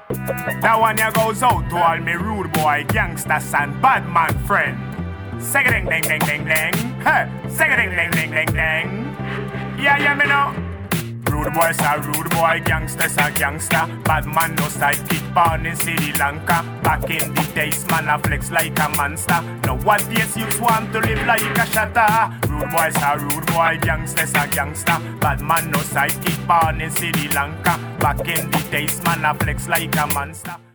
That one here goes out to all me rude boy, gangsters and bad man friend. Say a ding ding ding ding ding. Hey, say a ding ding ding ding ding. Yeah, me know. Rude boys are rude boy, gangsters are gangster. Bad man no sidekick born in Sri Lanka. Back in the days, man a flex like a monster. Nowadays youths want to live like a shatter. Rude boys are rude boy, gangsters are gangster. Bad man no sidekick born in Sri Lanka. Back in the days, man a flex like a monster.